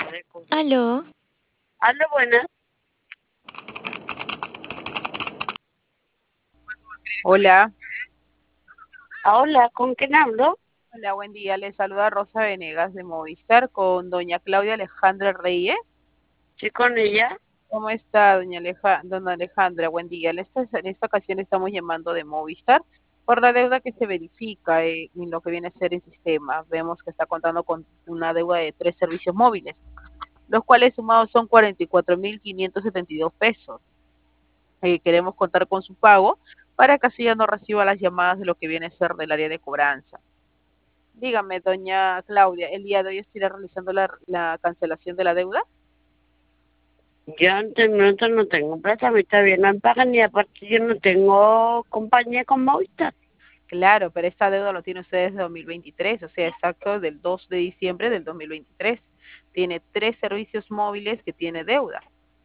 Aló, Aló, buenas. Hola, Hola, ¿con quién hablo? hola, buen día. Le saluda Rosa Venegas de Movistar con doña Claudia Alejandra Reyes. Sí, con ella. ¿Cómo está, dona Alejandra? Buen día. En esta ocasión estamos llamando de Movistar por la deuda que se verifica en lo que viene a ser el sistema. Vemos que está contando con una deuda de 3 servicios móviles, los cuales sumados son 44.572 pesos. Queremos contar con su pago para que así ya no reciba las llamadas de lo que viene a ser del área de cobranza. Dígame, doña Claudia, ¿el día de hoy estará realizando la cancelación de la deuda? Yo en este momento no tengo plata, me está bien, no me pagan y aparte yo no tengo compañía con Movistar. Claro, pero esta deuda lo tiene usted desde 2023, o sea, exacto del 2 de diciembre del 2023. Tiene 3 servicios móviles que tiene deuda.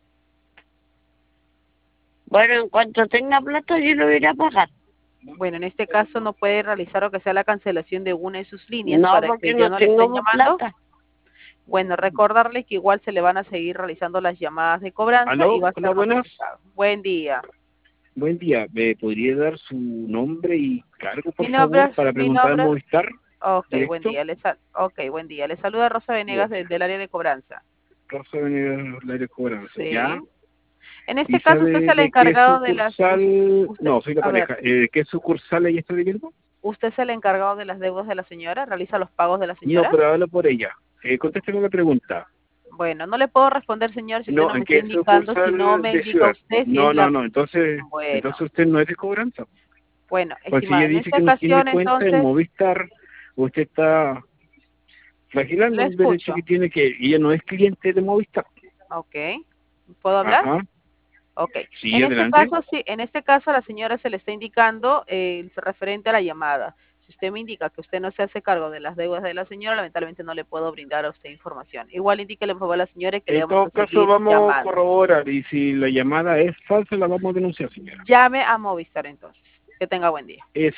Bueno, en cuanto tenga plata yo lo iré a pagar. Bueno, en este caso no puede realizar lo que sea la cancelación de una de sus líneas No, para porque que ya no no le estén tengo llamando. plata. Bueno, recordarle que igual se le van a seguir realizando las llamadas de cobranza y Aló, va a hola, ser buenas. notificado. Buen día. Buen día. ¿Me podría dar su nombre y cargo, por Mi nombre favor, es, para mi preguntar al nombre Movistar Ok, buen directo? día. Buen día. Le saluda Rosa Venegas Bueno, del área de cobranza. Rosa Venegas, la de cobranza, ¿ya? Sí. En ¿Y este caso, usted es sabe el de qué encargado de las... sucursal? Usted, No, soy la a ver, pareja. ¿Qué sucursal ella está viviendo? ¿usted es el encargado de las deudas de la señora? ¿Realiza los pagos de la No, señora? pero habla por ella. Contésteme la pregunta. Bueno, no le puedo responder, señor, si usted No, no me ¿en está qué indicando, si no sucursal me de indica ciudad? usted si es No, no, la... no. Entonces, Bueno, usted no es de cobranza. bueno, Pues si estimado, ella en dice esta que no tiene ocasión, cuenta en entonces, Movistar, usted está flagilando le el derecho escucho. que tiene, que ella no es cliente de Movistar. Ok. ¿Puedo hablar? Ajá, Ok. sí, En este adelante. caso, sí, en este caso a la señora se le está indicando referente a la llamada. Si usted me indica que usted no se hace cargo de las deudas de la señora, lamentablemente no le puedo brindar a usted información. Igual indíquele por favor a la señora que le En vamos todo a caso, seguir vamos a llamando. corroborar y si la llamada es falsa, la vamos a denunciar, señora. Llame a Movistar entonces. Que tenga buen día. Es